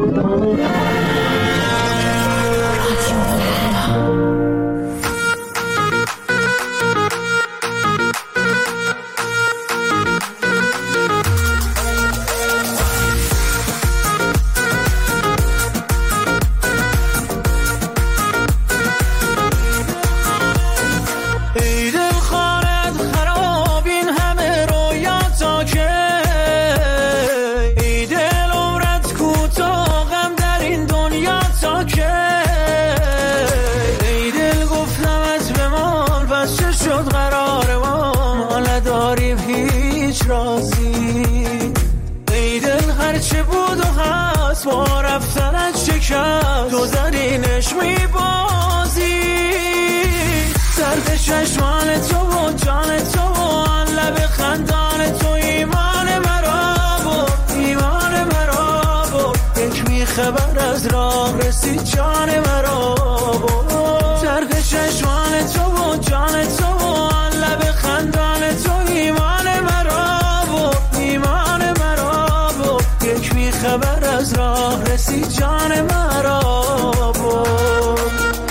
گذرینش میبازی سرد چشمان تو و جان تو و آن لب خندان تو ایمان مرا بود ایمان مرا بود یک میخبر از راه رسید جان مرا بود سرد چشمان تو و جان تو و آن لب خندان تو ایمان مرا بود ایمان مرا بود یک میخبر از راه رسید جان مرا بود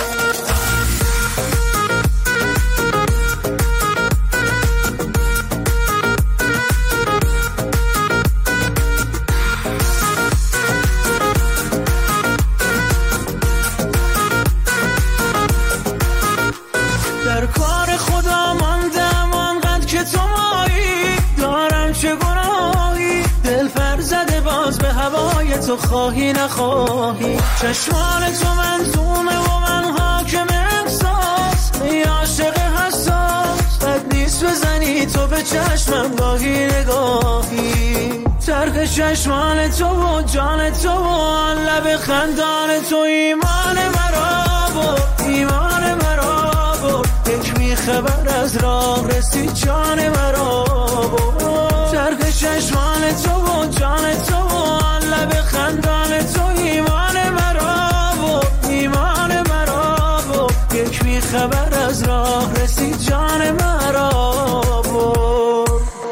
در کار خدا ماندم آنقدر که تو مایی دارم چه گناهی دل پر زده باز به هوای تو خواهی نخواهی چشمان تو منظومه و من حاکم احساس ای عاشق حساس بد نیست بزنی تو به چشمم گاهی نگاهی ترک چشمان تو و جان تو و آن لب خندان تو ایمان مرا بود ایمان مرا بود یک میخبر از راه رسید جان مرا بود ترک چشمان تو و جان تو و آن لب خندان تو ایمان مرا بود ایمان مرا بود یک میخبر از راه رسید جان مرا بود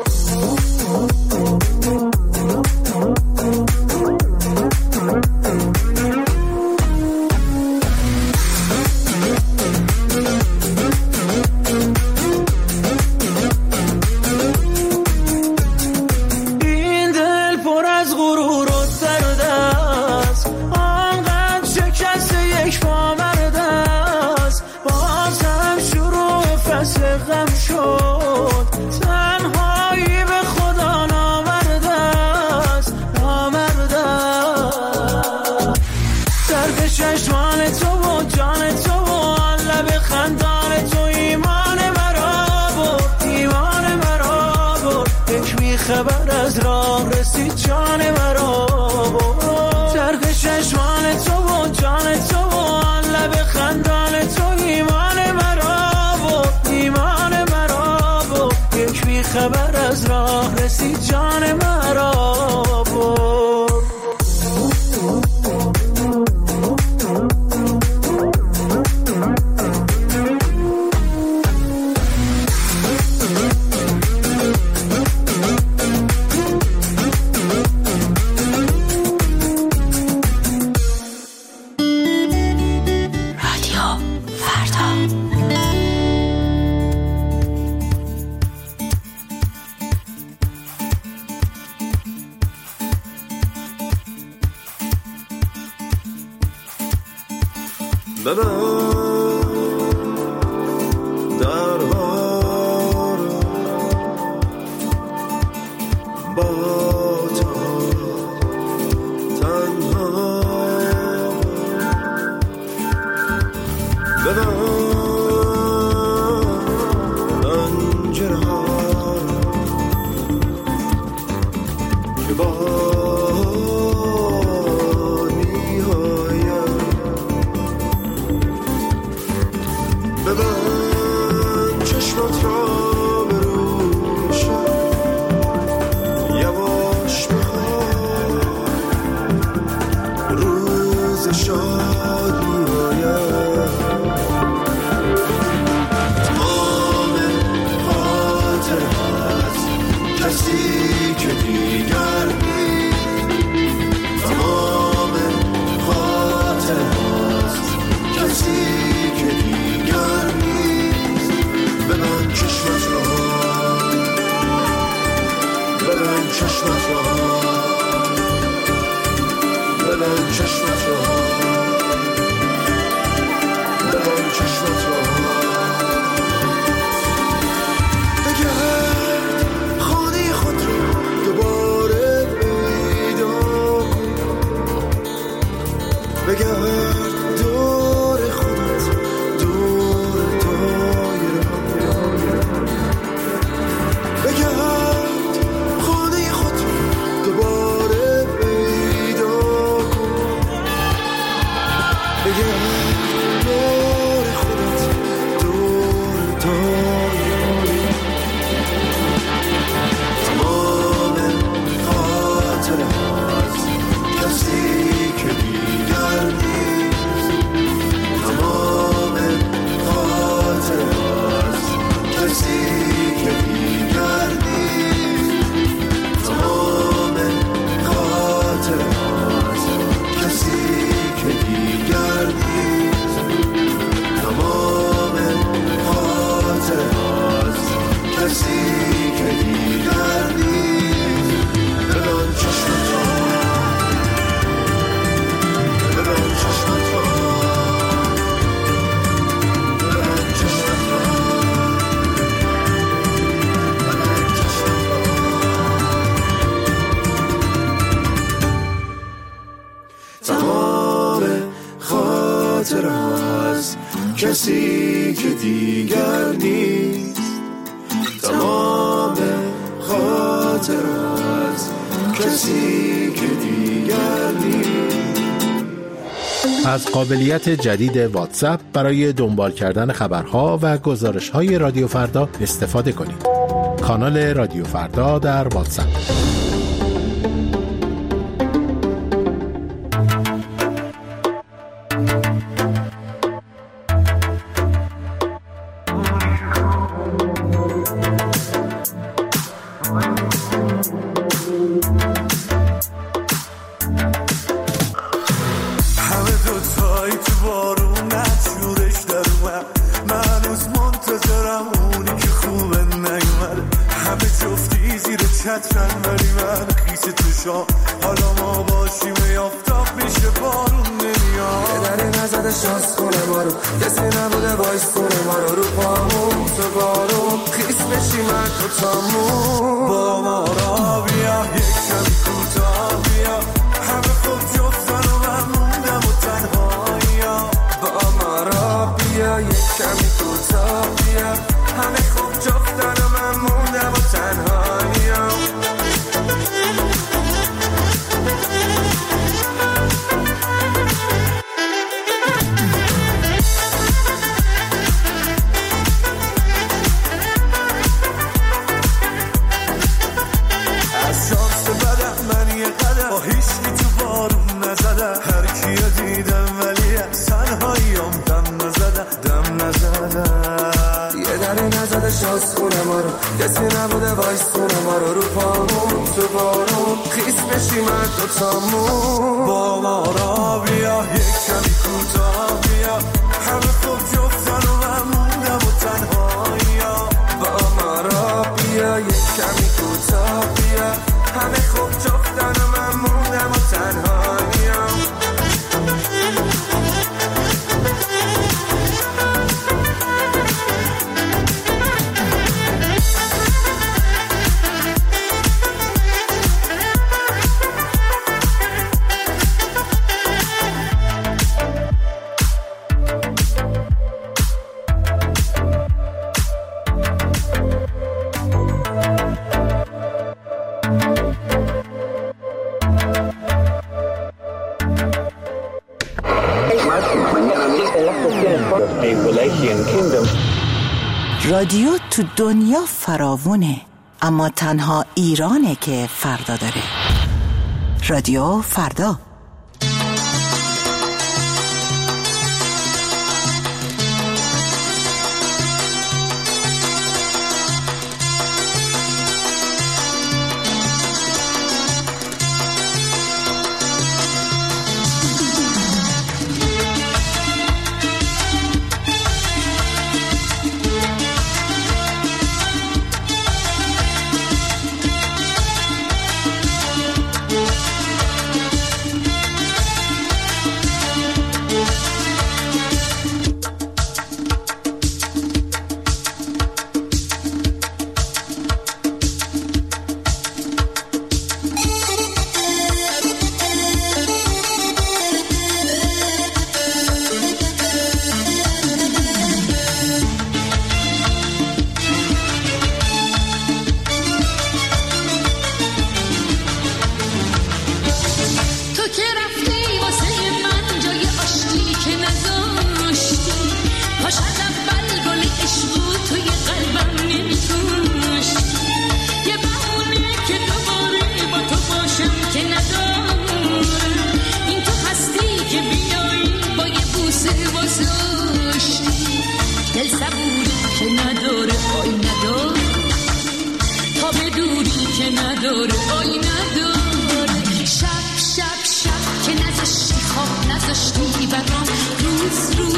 خبر از راه رسید جان مرا بود ترک چشمان تو و جان تو و آن لب خندان تو ایمان مرا بود ایمان مرا بود یک بیخبر از راه رسید جان مرا بود کسی که دیگر تمام بگرد دور خودت، دور دایره بگرد خانه خود دوباره پیدا کن، بگرد دور خودت، دور دایره تمام خاطره هاست کسی که دیگر نیست، تمام خاطره هاست کسی که دیگر نیست، تمام خاطره هاست کسی که دیگر نیست، تمام خاطره هاست کسی که دیگر نیست. ببند چشمتو، ببند چشمتو، ببند چشمتو، ببند چشمتو. تمام خاطره هاست کسی که دیگر نیست، تمام خاطره هاست کسی که دیگر نیست. از قابلیت جدید واتساپ برای دنبال کردن خبرها و گزارش‌های رادیو فردا استفاده کنید. کانال رادیو فردا در واتساپ. همه دوتایی تو بارون نشورش در اومد، من هنوز منتظرم اونی که خوبه نیومده، همه جفتی زیر چترن ولی من خیس چشام، حالا ما باشیم یافتاب میشه بارون نمیاد، یه دری نزده شانس کنه ما رو، کسی نبوده بایست کنه ما رو، رو پامون تو بارون خیس بشیم من تو تامون، با ما را بیا یک کمی کوتاه بیا، همه خوب جفتن و من موندم و تنهایی، با ما را بیا یک کمی کوتاه بیا، همه خوب جفتن و من موندم و تنهایی. از شانس بدم من یه قدم با هیچی تو بارون نزدم، هر کیو دیدم ولی از تنهاییام دم نزدم، یه دری نزده شانس خونه ما رو، کسی نبوده وایس خونه ما رو، رو پامون تو بارون خیس بشی من تو تامون، با ما را بیا یک کمی کوتاه بیا، همه خوب جفتن و من موندم و تنهایی، با ما را بیا یک کمی کوتاه بیا، همه خوب جفتن و من موندم و تنهایی. رادیو تو دنیا فراوونه، اما تنها ایرانه که فردا داره. رادیو فردا.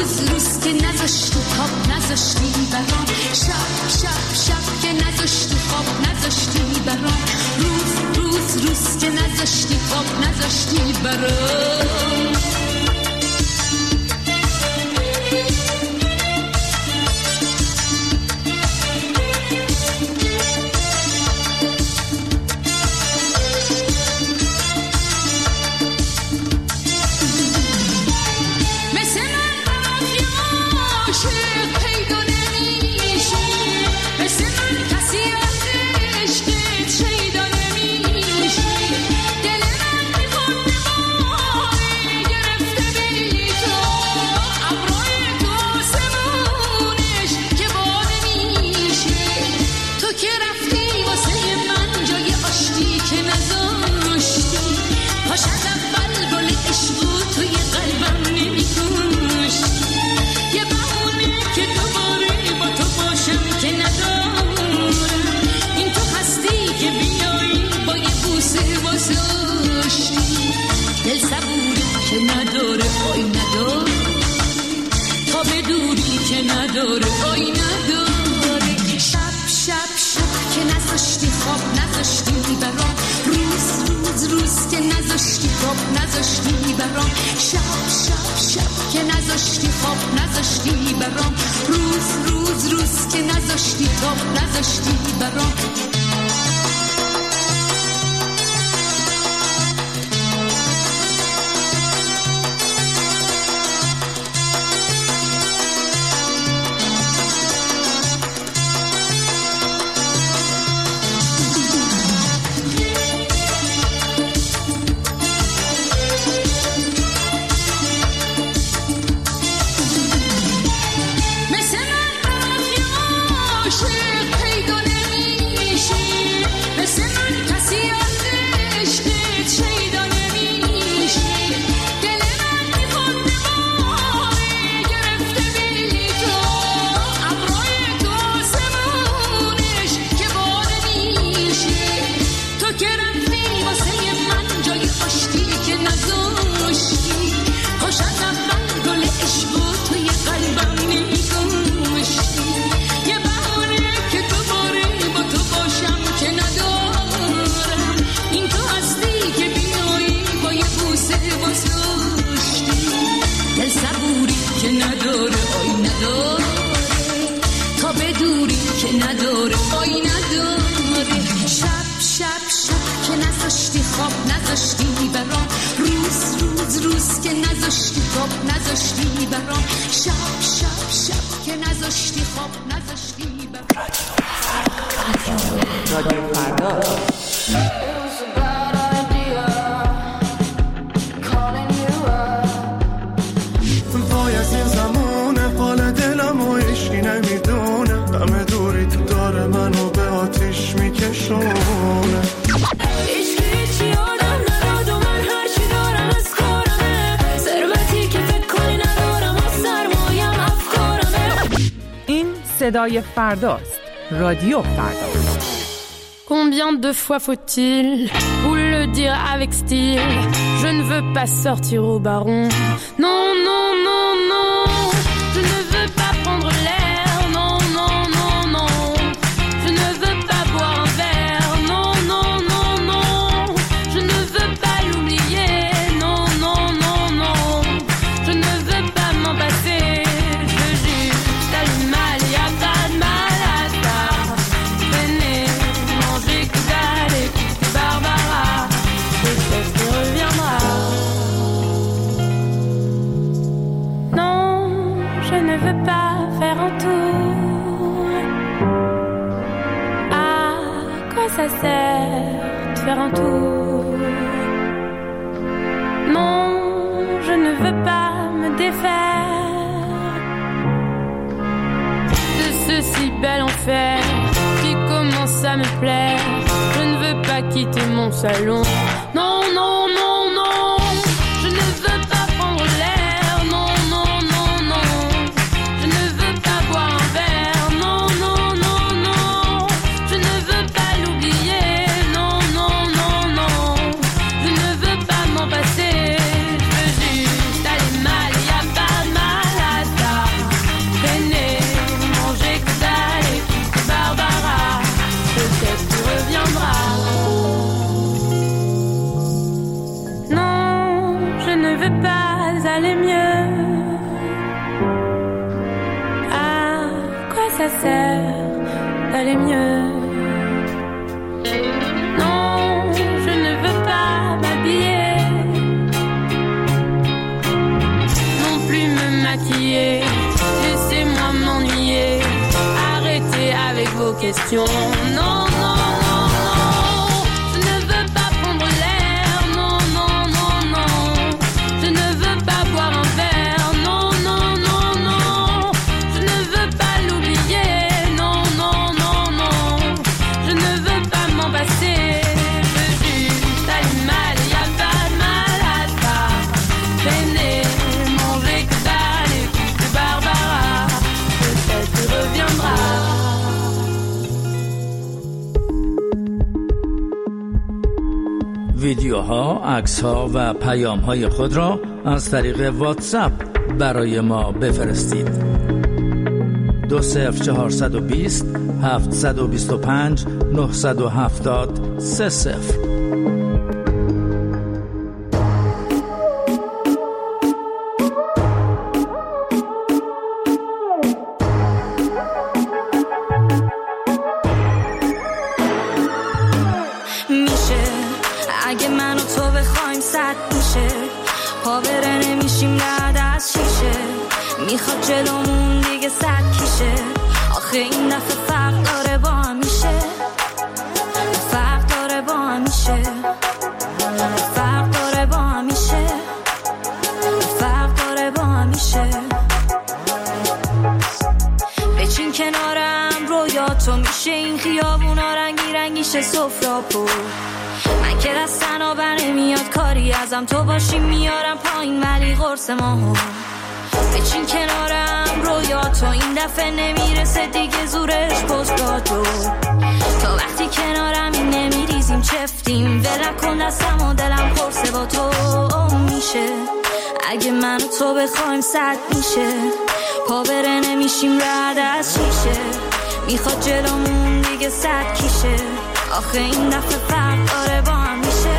روز که نذاشتی خواب نذاشتی برام، شب که نذاشتی خواب نذاشتی برام، روز که نذاشتی خواب نذاشتی برام. صدای فرداست. رادیو فردا. Combien de fois faut-il vous le dire avec style? Je ne veux pas sortir au baron. Non, non, non, non. Je ne veux pas prendre l'air. Non, non, non, non. Je ne veux pas boire un verre. Non, non, non, non. Je ne veux pas l'oublier. Non, non, non, non. Je ne veux pas m'en passer. Je veux juste aller mal. Y a pas de mal à ça. Venez manger que dalle, écoutez Barbara. Peut-être qu'il reviendra. Non, je ne veux pas faire un tour. À quoi ça sert de faire un tour? Non, je ne veux pas me défaire de ce si bel enfer qui commence à me plaire. Je ne veux pas quitter mon salon. Non, non, non, non. Je ne veux pas prendre l'air. Non, non, non, non. Je ne veux pas boire un verre. Non, non, non, non. Je ne veux pas l'oublier. Non, non, non, non. Je ne veux pas m'en passer. Je veux juste aller mal. Y a pas de mal à ça. veux pas aller mieux. À quoi ça sert d'aller mieux? Non, je ne veux pas m'habiller, non plus me maquiller. Laissez-moi m'ennuyer, arrêtez avec vos questions. Non, non, non, non, je ne veux pas prendre l'air. Non, non, non, non, je ne veux pas boire un verre. Non, non, non, non, je ne veux pas l'oublier. Non, non, non, non, je ne veux pas m'en passer. Je veux juste aller mal, y a pas de mal à ça. Peiner, manger que dalle, écoute Barbara, peut-être tu reviendras. ویدیوها، عکس‌ها و پیام‌های خود را از طریق واتساپ برای ما بفرستید. 20420 725 970 30. اگه من و تو بخوایم صد میشه، پا بره نمیشیم بعد از شیشه، میخواد جلومون دیگه صد کیشه. آخه این دفعه فرق داره با همیشه، فرق داره با همیشه، فرق داره با همیشه، فرق داره با همیشه. بچین کنارم رویاتو، میشه این خیابونا رنگی رنگیشه سفره پر. من که دستن بر نمیاد کاری ازم، تو باشی میارم پایین ولی قرص ماها. بچین کنارم رویاتو، این دفعه نمیرسه دیگه زورش پستاتو. تا وقتی کنارم این نمیریزیم چفتیم، ولم کن دستم و دلم قرصه با تو میشه. اگه من و تو بخوایم صد میشه، پا بره نمیشیم رد از شیشه، میخواد جلومون دیگه صد کیشه. آخه این دفعه فرق داره با همیشه،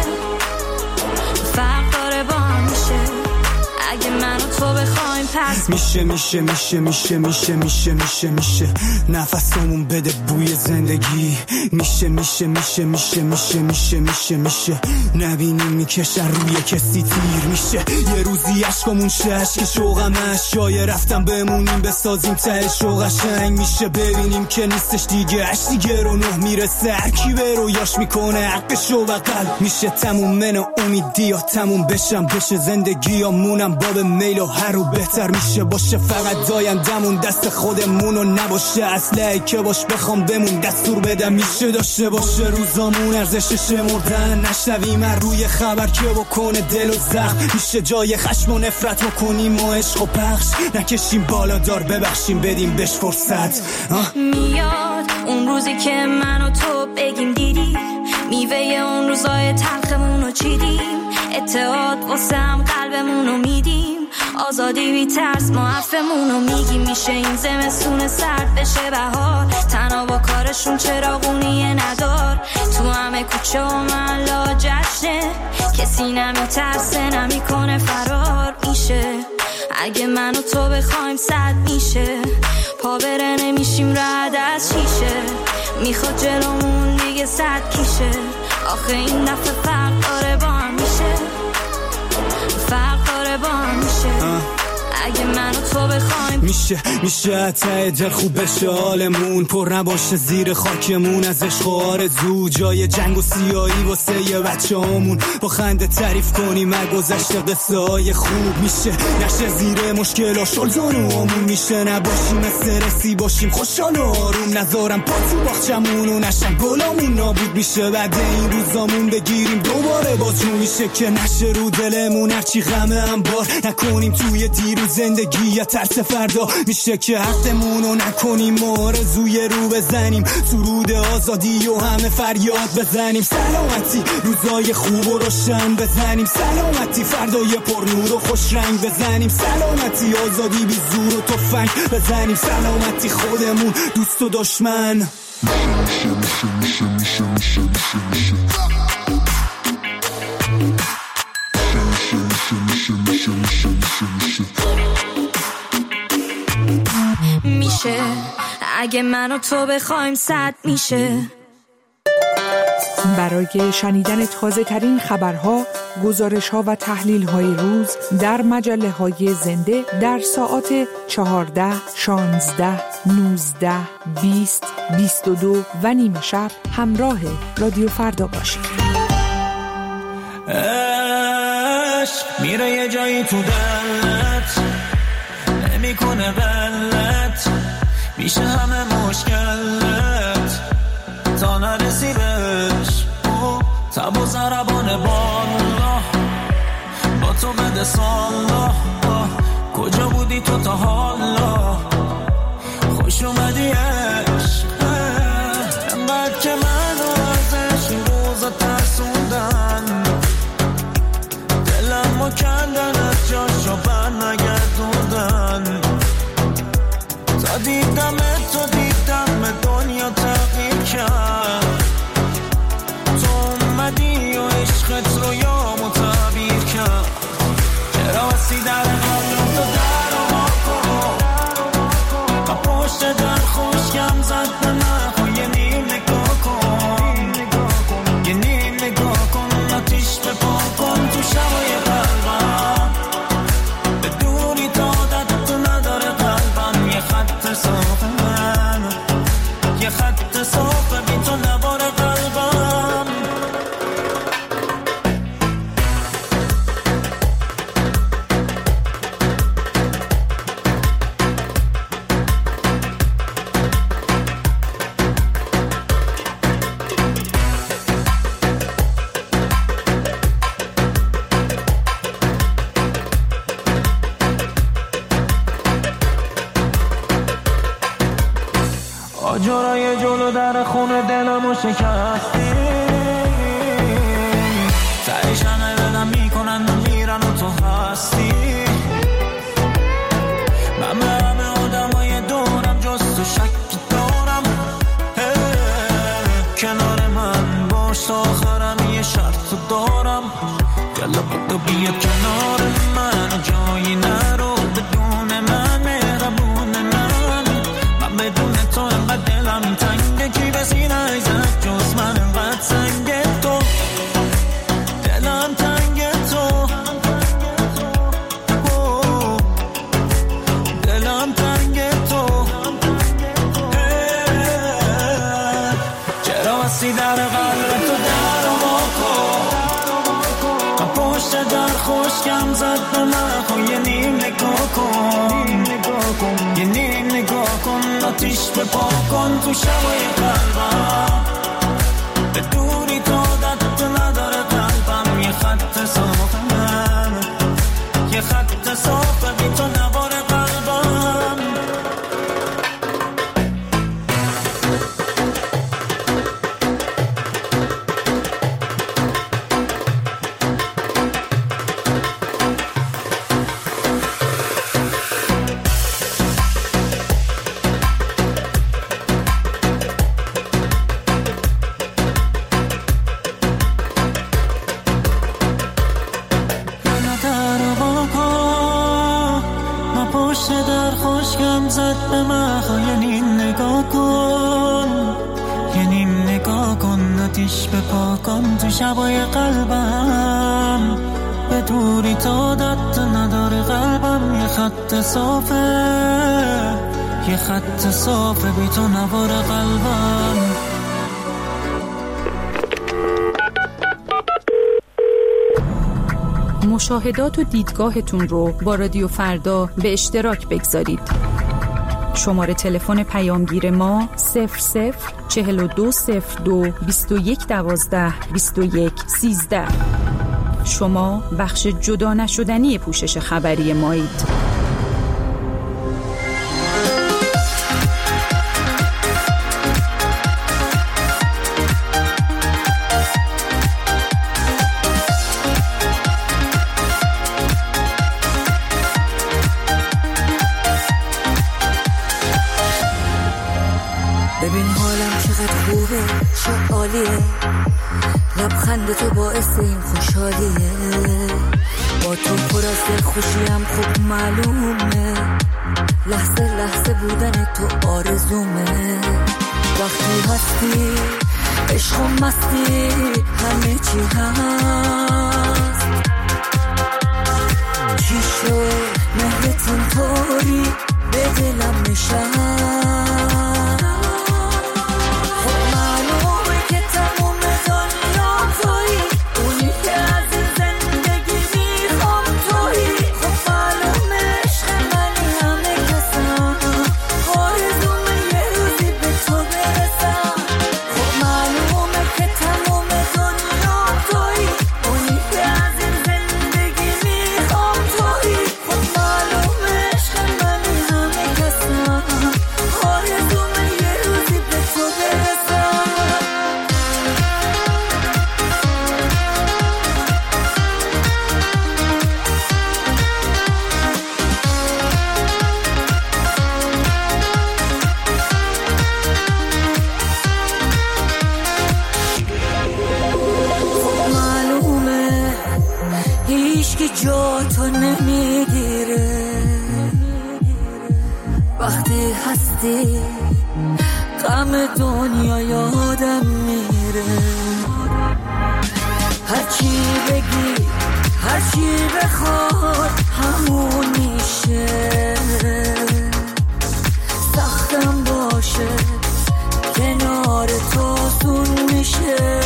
فرق داره با همیشه. اگه من و تو بخوایم پس میشه میشه میشه میشه میشه میشه میشه میشه نفسمون بده بوی زندگی. میشه میشه میشه میشه میشه میشه میشه میشه نبینیم میکشن روی کسی تیر. میشه یه روزی عشقمون شه عشق شوقم اشیای رفتم بمونیم بسازیم ته شوق قشنگ. میشه ببینیم که نیستش دیگه عشق دیگه رو نه میرسه، هر کی به رویاش میکنه حقش و بغل. میشه تموم من و امیدی یا تموم بشم، بشه زندگی یا مونم باب میل و هر رو بهتر میشه باشه. فقط دایندمون دست خودمون و نباشه اسلحه‌ای که باش بخوام بمون دستور بدم. میشه داشته باشه روزامون ارزشش مردن، نشنویم هر روی خبر که بکنه دل و زخم. میشه جای خشم و نفرت بکنیم و عشق و پخش نکشیم بالا دار ببخشیم بدیم بهش فرصت. میاد اون روزی که من و تو بگیم دیدی، میوه اون روزای تلخمون رو چیدیم، اتحاد واسم قلبمون رو میدیم، آزادی بی ترس ما حرفمون رو میگیم. میشه این زمستون سرد بشه بهار، تنها با کارشون چراغونی ندار، تو همه کوچه و محلا جشنه، کسی نمیترسه نمیکنه فرار. میشه اگه من و تو بخوایم صد میشه، پا بره نمیشیم رد از شیشه، میخواد جلومون دیگه صد کیشه. آخه این دفعه فرق داره با همیشه، فرق داره با همیشه. اگه من و تو بخوایم میشه ته دل خوب بشه حالمون، پر نباشه زیر خاکمون از عشق و آرزو، جای جنگ و سیاهی واسه یه بچه همون، با خنده تعریف کنیم از گذشته قصه های خوب. میشه نشه زیر مشکل شلزانوامون، میشه نباشیم استرسی باشیم خوشحال و آروم، نذارم پا تو باغچمون و نشن گلامون نابود. میشه بعد این روزامون بگیریم دوباره بازجو، میشه که نشه رو دلمون هرچی غمه هم بار نکنیم توی دیروز زندگی یا ترس فردا. میشه که حقمون رو نکنیم آرزوی رو بزنیم، سرود آزادی و همه فریاد بزنیم. سلامتی روزای خوب و روشن بزنیم، سلامتی فردای پر نور و خوش رنگ بزنیم، سلامتی آزادی بی زور و تفنگ بزنیم، سلامتی خودمون دوست و دشمن. میشه اگه من و تو بخوایم 100 میشه. برای شنیدن تازه ترین خبرها، گزارش ها و تحلیل های روز در مجله های زنده در ساعات 14, 16, 19, 20, 22 و نیمه شب همراه رادیو فردا باشید. عشق میره یه جایی تو دلت، نمیکنه بلت، میشه همه مشکلت تا نرسی بهش. تب و ضربان بالا با تو بده سالا، کجا بودی تو تا حالا؟ خوش اومدی عشق، انقدر که منو ازش این روزا ترسوندن، دلمو کندن از جاشو بر نگردوندن. تا دیدم تو دیدم دنیا تغییر کرد، تو اومدی و عشقت رو یامو تعبیر کرد. چرا وسی در قلبم تو در و ما کن و پشت در خوشگم زد به من. یه نیم نگاه کن، یه نیم نگاه کن، آتیش به پا کن تو شبای قلبم. به دوری تا عادت تو نداره قلبم، یه خط صافه من، یه خط صافه بی تو نباره قلبم. آجرای جلو در خونه دلمو شکستی، تایش همه بدم میکنن و میرن و تو هستی. من به همه آدمای دورم جز تو شکی دارم، کنار من باش تا آخرم یه شرط دارم. یلا بودو بیا کنار من، جایی نرو بدون من، مهربون من بدون تو انقدر دلم تنگه، کی به سینه زد جز من انقدر سنگه تو، دلم تنگه تو، دلم تنگه تو. چرا وسی در قلب تو در و ما کن و پشت در خوشگم زد به من. یه نیم نگاه کن، یه نیم نگاه کن، آتیش به پا کن تو شبای قلبم. به دوری تا عادت نداره قلبم، یه خط صافه من، یه خط صافه بی تو نباره قلبم. به پا کن تو شبای قلبم، به دوری تا عادت نداره قلبم. یه خط صافه، یه خط صافه بی تو نواره قلبم. مشاهدات و دیدگاهتون رو با رادیو فردا به اشتراک بگذارید. شماره تلفن پیامگیر ما 004202 2112 2113. شما بخش جدا نشدنی پوشش خبری مایید. ببین حالم چقدر خوبه، چه عالیه، لبخند تو باعث این خوشحالیه. با تو خوشیم خوب معلومه، لحظه لحظه بودن تو آرزومه. وقتی هستی عشق و مستی همه چی هست. چی شد مهرت اینطوری به دلم نشست. خب معلومه که تموم دنیا تویی، اونی که از این زندگی میخوام تویی. خب معلومه عشق منی همه کسم، آرزومه یه روزی به تو برسم. خب معلومه که تموم دنیا تویی، اونی که از این زندگی میخوام تویی. خب معلومه عشق منی همه کسم، آرزومه یه روزی به تو برسم. معلومه هیچکی جا تو نمیگیره، وقتی هستی غم دنیا یادم میره. هرچی بگی هرچی بخواد همون میشه، سختم باشه کنار تو سون میشه.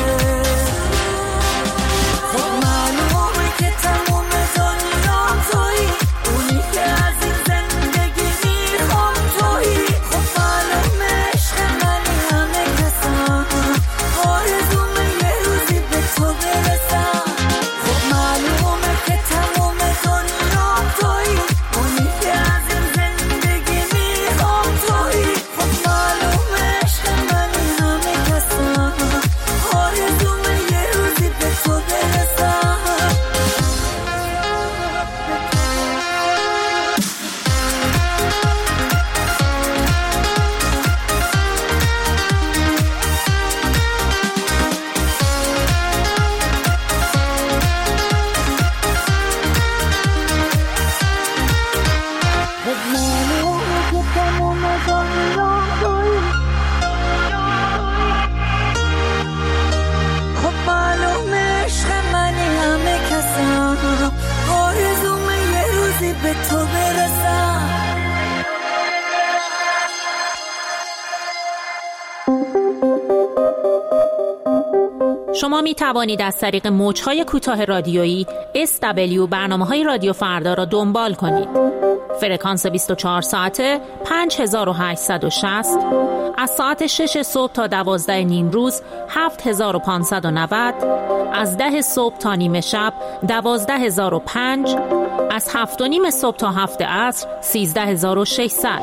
خب معلومه که تموم دنیا تویی، اونی که از این زندگی میخوام تویی. خب معلومه عشق منی همه کسم، آرزومه یه روزی به تو برسم. خب معلومه که تموم دنیا تویی، اونی که از این زندگی میخوام تویی. خب معلومه عشق منی همه کسم، آرزومه یه روزی به تو برسم. خب معلومه عشق منی همه کسم، آرزومه یه روزی به تو برسم. شما می توانید از طریق موج‌های کوتاه رادیویی SW برنامه‌های رادیو فردا را دنبال کنید. فرکانس 24 ساعته 5860، از ساعت 6 صبح تا 12 نیم روز 7590، از 10 صبح تا نیمه شب 12005، از 7 و نیم صبح تا 7 عصر 13600.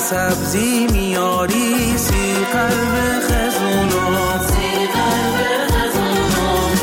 سرسبزی میاری سی قلب خزونم سی قلب خزونم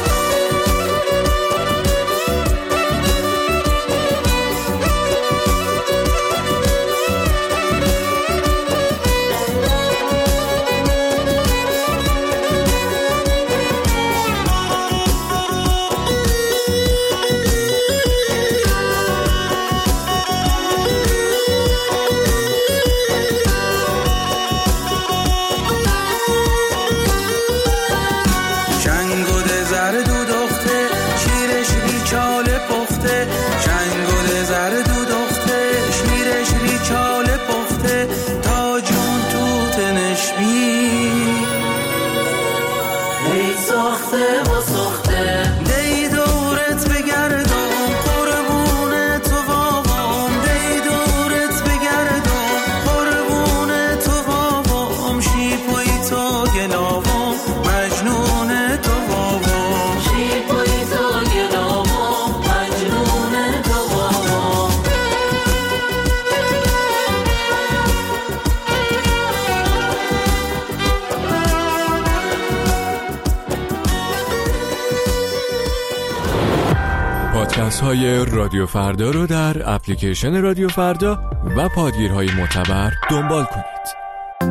پادکست های رادیو فردا رو در اپلیکیشن رادیو فردا و پادگیرهای معتبر دنبال کنید.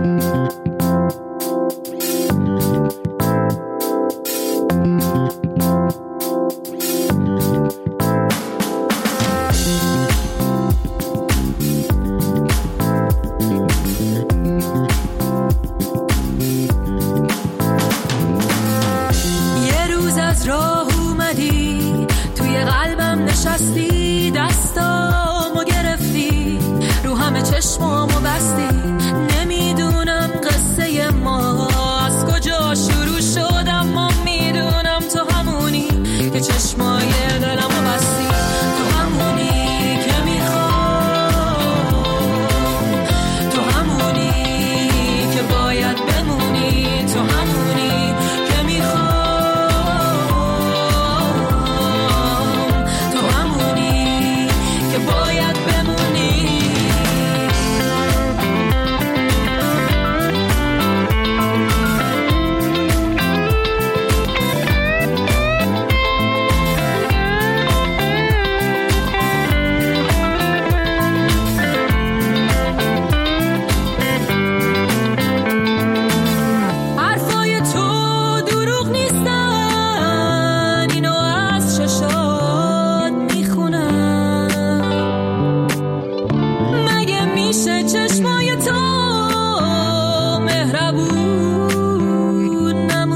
دستامو گرفتی رو همه چشمامو بستی نمیدونم قصه ما از کجا شروع شد اما میدونم تو همونی که چشمای دلمو بستی تو همونی که میخوام تو همونی که باید بمونی تو همونی که میخوام باید بمونی حرفای تو دروغ نیستن اینو از چشات میخونم میشه چشمای تو مهربون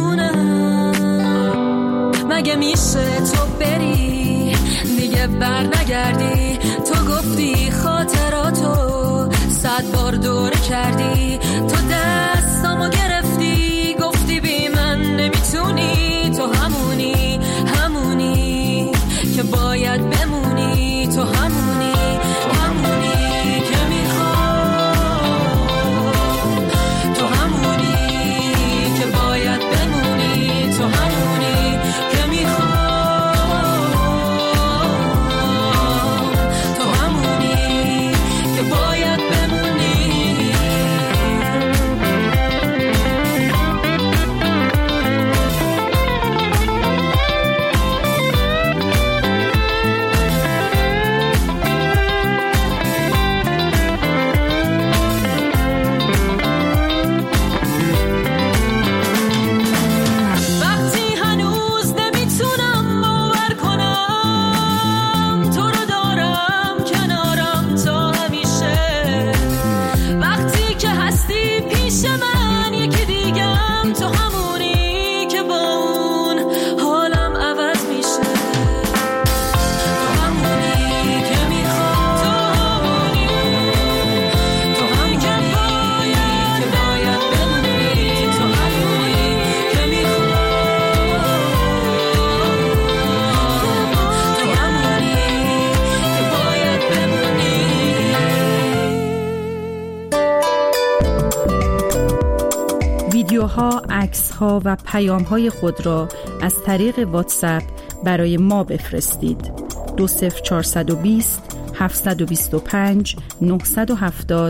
نمونم مگه میشه تو بری دیگه بر نگردی تو گفتی خاطراتو 100 بار دوره کردی تو دستامو گرفتی گفتی بی من نمیتونی تو همونی همونی که باید بمونی تو همونی همونی ویدیوها، عکس‌ها و پیام‌های خود را از طریق واتساپ برای ما بفرستید. 20420 725 970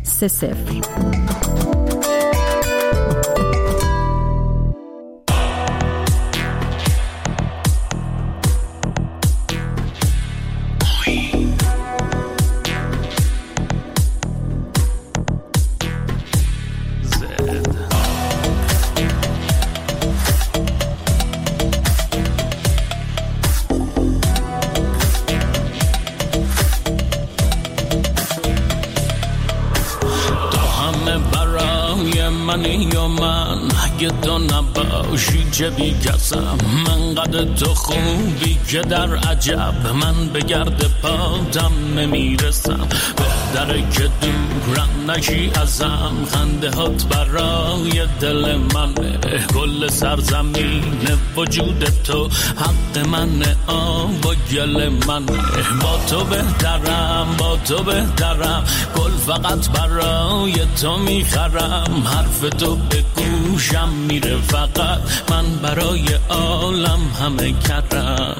اگه تو نباشی چه بی کسم، من قد تو خوبی که در عجب من به گرد پاتم نمیرسم. بهتره که دورم نشی ازم، خنده هات برای دل منه، کل سرزمین وجود تو حق منه، آب و گل منه. با تو بهترم، با تو بهترم، گل فقط برای تو میخرم، حرف تو به گوشم میره فقط، من برای عالم همه کردم.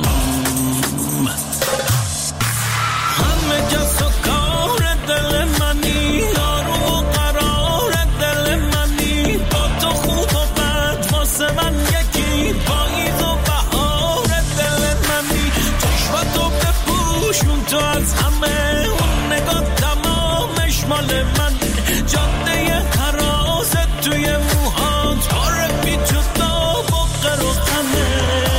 همه کس و کار دل منی، آروم و قرار دل منی، با تو خوب و بد واسه من یکی، پاییز و بهار دل منی، چشماتو بپوشون تو از همه، اون نگاه تمامش مال من، جاده حراست توی موهات، باره بی تو داب و قروخنه.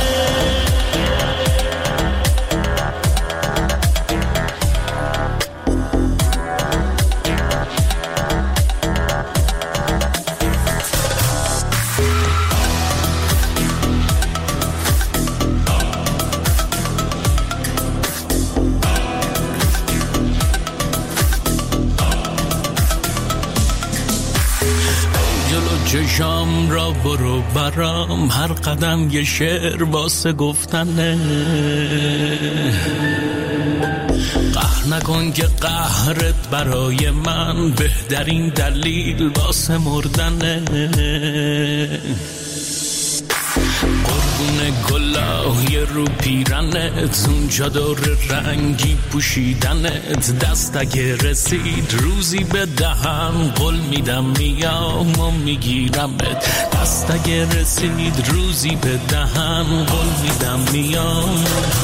چشام را برو برام، هر قدم یه شعر واسه گفتنه، قهر نکن که قهرت برای من بهترین دلیل واسه مردنه. قربون گلای رو پیرنت، اون چادر رنگی پوشیدنت، دست اگه رسید روزی به دهن، قول میدم میام و میگیرمت، دست اگه رسید روزی به دهن، قول میدم میام.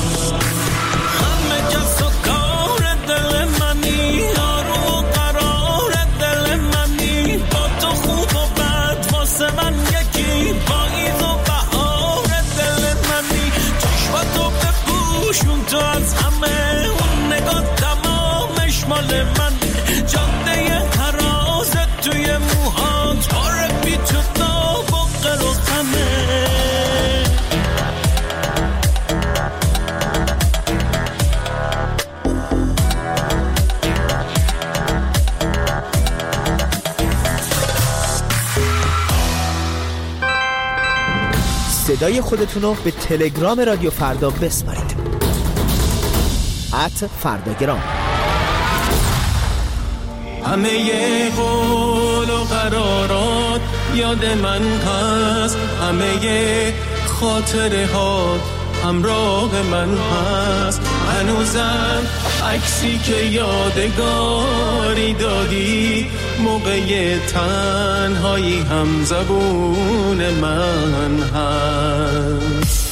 همه کس و کار دل منی، آروم و قرار دل منی، با تو خوب و بد واسه من یکی، پاییز و بهار دل منی، چشماتو بپوشون تو از همه، اون نگاه تمامش مال من، جاده حراست توی موهات، باره بی تو داب و قروخنه. صدای خودتونو به تلگرام رادیو فردا بسپارید. @فرداگرام. همه قول و قرارات یاد من هست، همه خاطره ها همراه من هست، هنوزم عکسی که یادگاری دادی، موقع تنهایی هم زبون من هست.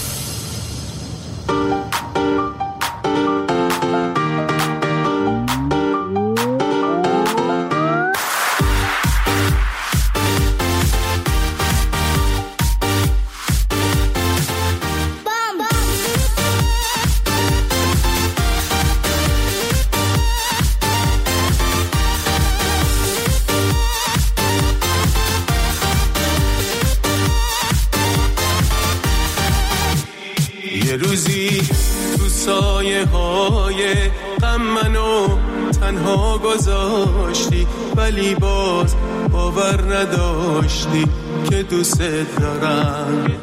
یه روزی تو سایه های غم منو تنها گذاشتی، ولی باز باور نداشتی که دوست دارم.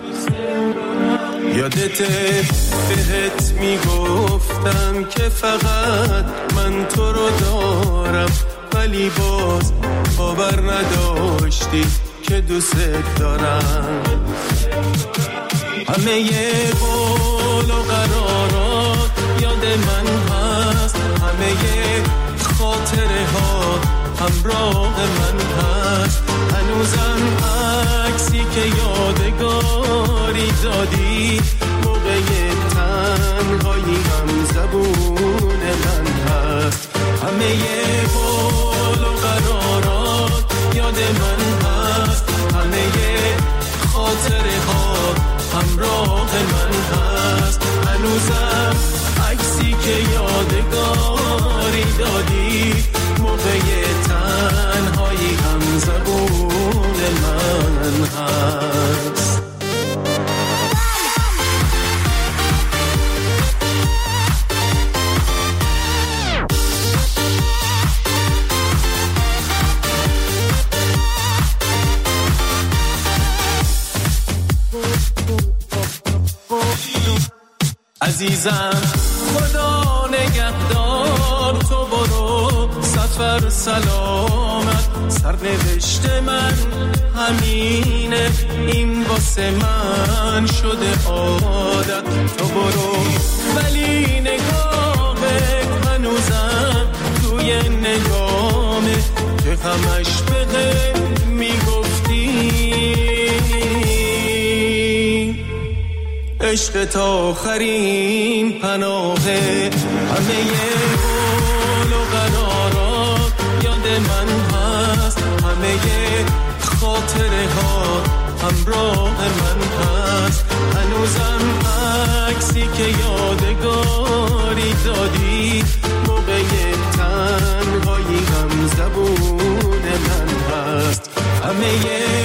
یادته بهت میگفتم که فقط من تو رو دارم، ولی باز باور نداشتی که دوست دارم. همه قول و قرارات یاد من هست، همه خاطره ها همراه من هست. هنوزم عکسی که یادگاری دادی موقع تنهایی هم زبون من هست. همه قول و قرارات یاد من هست، همه خاطره ها همراه من هست. هنوزم عکسی که یادگاری دادی موقع تنهایی هم زبون من هست. عزیزم خدا نگهدار، تو برو سفر سلامت. سرنوشت من همینه، این واسه من شده عادت. تو برو ولی نگاهت هنوزم توی نگامه که همش بده میگفتی عشق تا آخرین پناهه. همه قول و قرارات یاد من هست، همه خاطره ها همراه من هست. هنوزم عکسی که یادگاری دادی موقع تنهایی هم زبون من هست. همه